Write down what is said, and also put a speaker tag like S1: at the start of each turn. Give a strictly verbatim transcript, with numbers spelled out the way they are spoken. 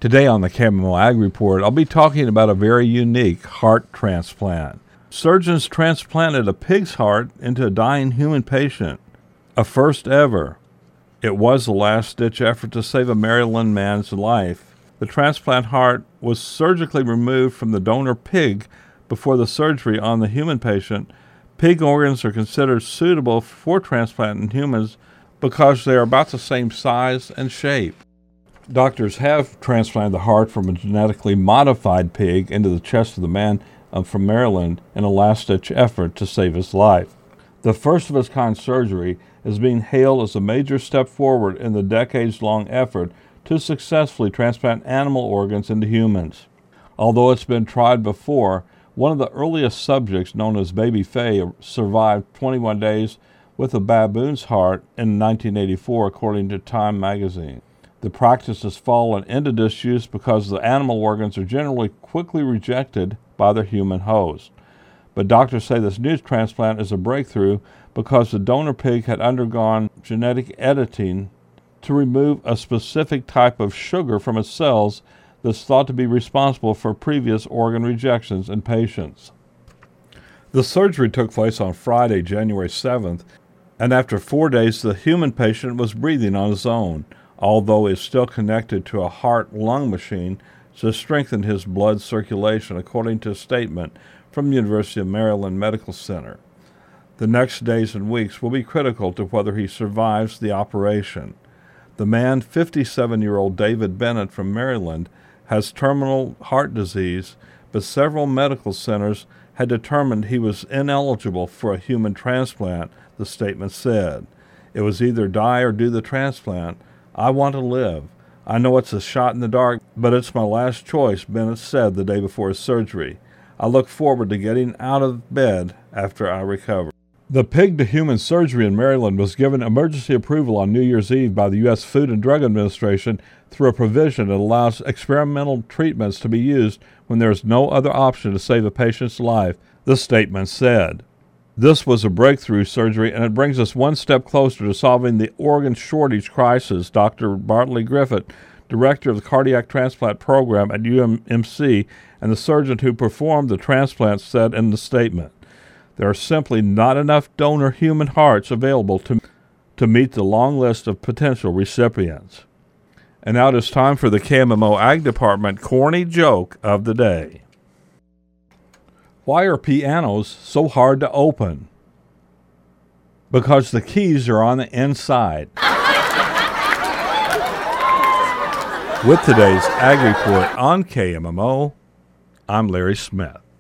S1: Today on the K M M O Ag Report, I'll be talking about a very unique heart transplant. Surgeons transplanted a pig's heart into a dying human patient, a first ever. It was a last-ditch effort to save a Maryland man's life. The transplant heart was surgically removed from the donor pig before the surgery on the human patient. Pig organs are considered suitable for transplant in humans because they are about the same size and shape. Doctors have transplanted the heart from a genetically modified pig into the chest of the man um, from Maryland in a last-ditch effort to save his life. The first-of-its-kind surgery is being hailed as a major step forward in the decades-long effort to successfully transplant animal organs into humans. Although it's been tried before, one of the earliest subjects, known as Baby Faye, survived twenty-one days with a baboon's heart in nineteen eighty-four, according to Time magazine. The practice has fallen into disuse because the animal organs are generally quickly rejected by their human host. But doctors say this new transplant is a breakthrough because the donor pig had undergone genetic editing to remove a specific type of sugar from its cells that's thought to be responsible for previous organ rejections in patients. The surgery took place on Friday, January seventh, and after four days the human patient was breathing on his own, although is still connected to a heart-lung machine to strengthen his blood circulation, according to a statement from the University of Maryland Medical Center. The next days and weeks will be critical to whether he survives the operation. The man, fifty-seven-year-old David Bennett from Maryland, has terminal heart disease, but several medical centers had determined he was ineligible for a human transplant, the statement said. It was either die or do the transplant. I want to live. I know it's a shot in the dark, but it's my last choice, Bennett said the day before his surgery. I look forward to getting out of bed after I recover. The pig-to-human surgery in Maryland was given emergency approval on New Year's Eve by the U S Food and Drug Administration through a provision that allows experimental treatments to be used when there is no other option to save a patient's life, the statement said. This was a breakthrough surgery, and it brings us one step closer to solving the organ shortage crisis, Doctor Bartley Griffith, director of the cardiac transplant program at U M M C, and the surgeon who performed the transplant, said in the statement. There are simply not enough donor human hearts available to, to meet the long list of potential recipients. And now it is time for the K M M O Ag Department corny joke of the day. Why are pianos so hard to open? Because the keys are on the inside. With today's Ag Report on K M M O, I'm Larry Smith.